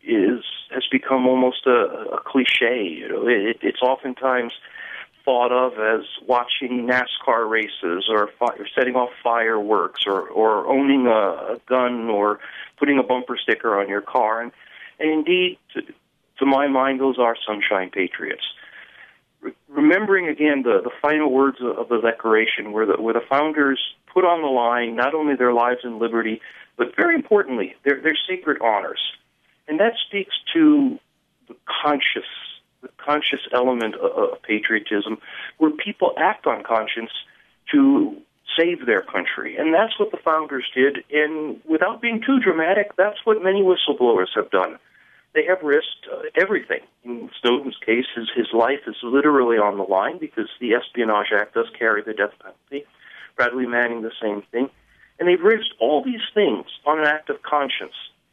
has become almost a cliche. You know, it's oftentimes thought of as watching NASCAR races or setting off fireworks or owning a gun or putting a bumper sticker on your car. And indeed, to my mind, those are sunshine patriots. Remembering again the final words of the Declaration, where the founders put on the line not only their lives and liberty, but very importantly, their sacred honors. And that speaks to the conscious element of patriotism, where people act on conscience to save their country. And that's what the founders did. And without being too dramatic, that's what many whistleblowers have done. They have risked everything. In Snowden's case, his life is literally on the line because the Espionage Act does carry the death penalty. Bradley Manning, the same thing. And they've risked all these things on an act of conscience.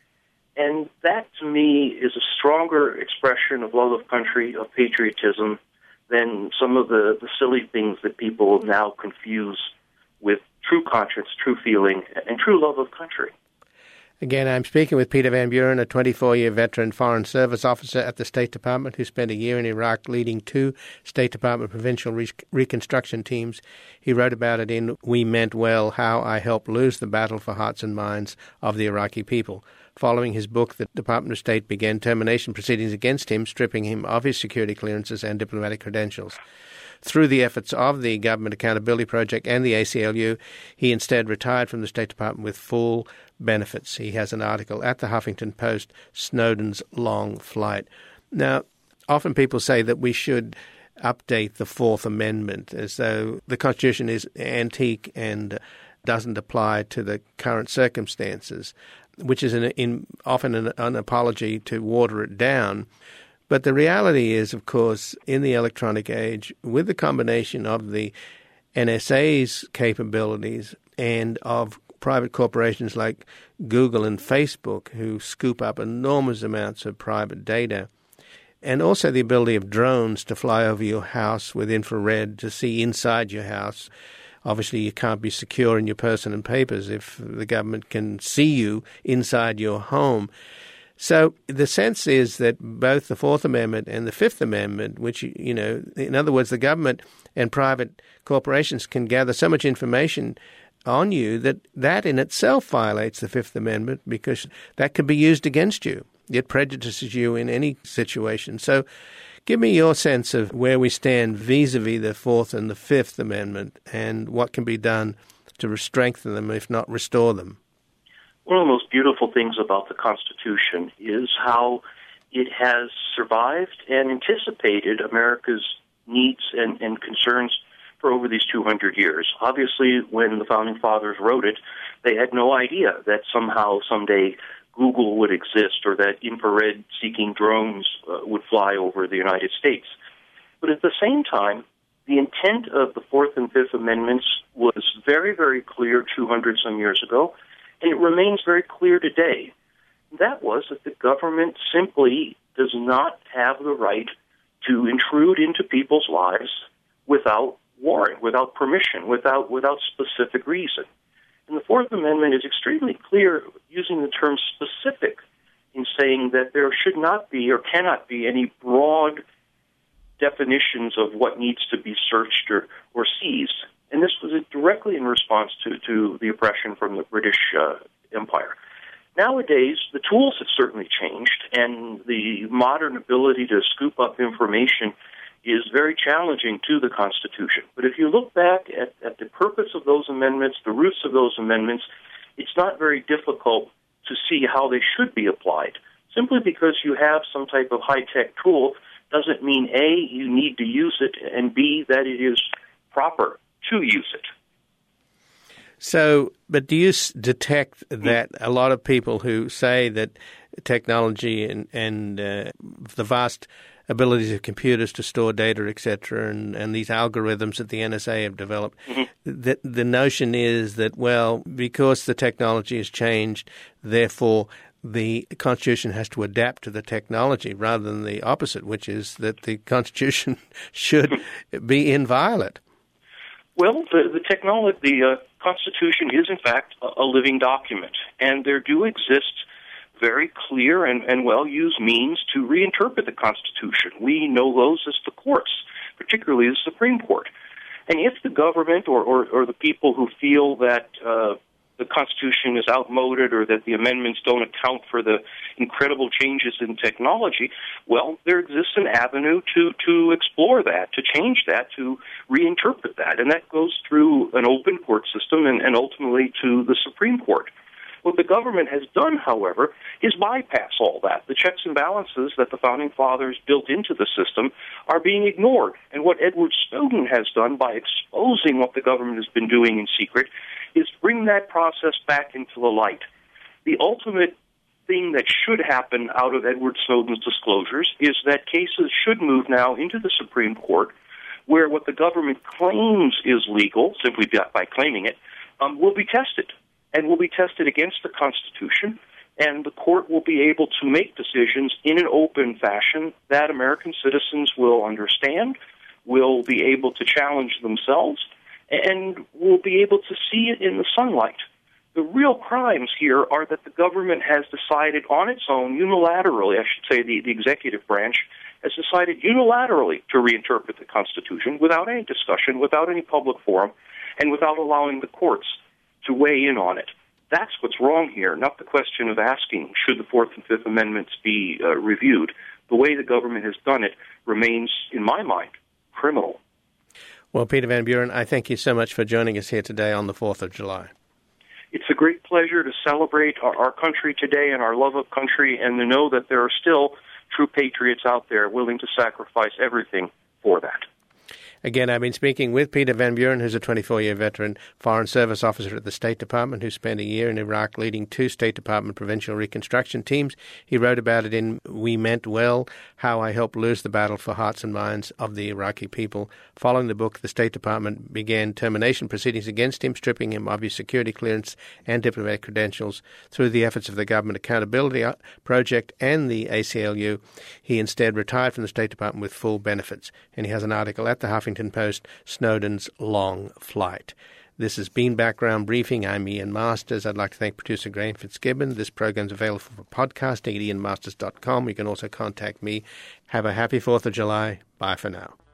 And that, to me, is a stronger expression of love of country, of patriotism, than some of the silly things that people now confuse with true conscience, true feeling, and true love of country. Again, I'm speaking with Peter Van Buren, a 24-year veteran Foreign Service officer at the State Department who spent a year in Iraq leading 2 State Department provincial reconstruction teams. He wrote about it in We Meant Well, How I Helped Lose the Battle for Hearts and Minds of the Iraqi People. Following his book, the Department of State began termination proceedings against him, stripping him of his security clearances and diplomatic credentials. Through the efforts of the Government Accountability Project and the ACLU, he instead retired from the State Department with full benefits. He has an article at the Huffington Post, Snowden's Long Flight. Now, often people say that we should update the Fourth Amendment as though the Constitution is antique and doesn't apply to the current circumstances, which is often an apology to water it down. But the reality is, of course, in the electronic age, with the combination of the NSA's capabilities and of private corporations like Google and Facebook, who scoop up enormous amounts of private data, and also the ability of drones to fly over your house with infrared to see inside your house. Obviously, you can't be secure in your person and papers if the government can see you inside your home. So the sense is that both the Fourth Amendment and the Fifth Amendment, which, you know, in other words, the government and private corporations can gather so much information on you that in itself violates the Fifth Amendment because that could be used against you. It prejudices you in any situation. So give me your sense of where we stand vis-a-vis the Fourth and the Fifth Amendment and what can be done to strengthen them, if not restore them. One of the most beautiful things about the Constitution is how it has survived and anticipated America's needs and concerns for over these 200 years. Obviously, when the Founding Fathers wrote it, they had no idea that somehow, someday, Google would exist or that infrared-seeking drones would fly over the United States. But at the same time, the intent of the Fourth and Fifth Amendments was very, very clear 200-some years ago, and it remains very clear today. That was that the government simply does not have the right to intrude into people's lives without warrant, without permission, without specific reason. And the Fourth Amendment is extremely clear, using the term specific, in saying that there should not be or cannot be any broad definitions of what needs to be searched or seized. And this was directly in response to the oppression from the British Empire. Nowadays, the tools have certainly changed, and the modern ability to scoop up information is very challenging to the Constitution. But if you look back at the purpose of those amendments, the roots of those amendments, it's not very difficult to see how they should be applied. Simply because you have some type of high-tech tool doesn't mean, A, you need to use it, and B, that it is proper to use it. So, but do you detect that a lot of people who say that technology and the vast abilities of computers to store data, etc., and these algorithms that the NSA have developed, that the notion is that, well, because the technology has changed, therefore the Constitution has to adapt to the technology rather than the opposite, which is that the Constitution should be inviolate? Well, the Constitution is, in fact, a living document, and there do exist very clear and well-used means to reinterpret the Constitution. We know those as the courts, particularly the Supreme Court. And if the government or the people who feel that the Constitution is outmoded or that the amendments don't account for the incredible changes in technology, well, there exists an avenue to explore that, to change that, to reinterpret that. And that goes through an open court system and ultimately to the Supreme Court. What the government has done, however, is bypass all that. The checks and balances that the Founding Fathers built into the system are being ignored. And what Edward Snowden has done by exposing what the government has been doing in secret is bring that process back into the light. The ultimate thing that should happen out of Edward Snowden's disclosures is that cases should move now into the Supreme Court, where what the government claims is legal, simply by claiming it, will be tested. And will be tested against the Constitution, and the court will be able to make decisions in an open fashion that American citizens will understand, will be able to challenge themselves, and will be able to see it in the sunlight. The real crimes here are that the government has decided on its own, unilaterally, I should say the executive branch, has decided unilaterally to reinterpret the Constitution without any discussion, without any public forum, and without allowing the courts to weigh in on it. That's what's wrong here, not the question of asking, should the Fourth and Fifth Amendments be reviewed? The way the government has done it remains, in my mind, criminal. Well, Peter Van Buren, I thank you so much for joining us here today on the 4th of July. It's a great pleasure to celebrate our country today and our love of country, and to know that there are still true patriots out there willing to sacrifice everything for that. Again, I've been speaking with Peter Van Buren, who's a 24-year veteran Foreign Service officer at the State Department, who spent a year in Iraq leading 2 State Department provincial reconstruction teams. He wrote about it in We Meant Well, How I Helped Lose the Battle for Hearts and Minds of the Iraqi People. Following the book, the State Department began termination proceedings against him, stripping him of his security clearance and diplomatic credentials. Through the efforts of the Government Accountability Project and the ACLU, he instead retired from the State Department with full benefits. And he has an article at the Huffington Post, Snowden's Long Flight. This has been Background Briefing. I'm Ian Masters. I'd like to thank producer Graham Fitzgibbon. This program's available for podcasting at ianmasters.com. You can also contact me. Have a happy 4th of July. Bye for now.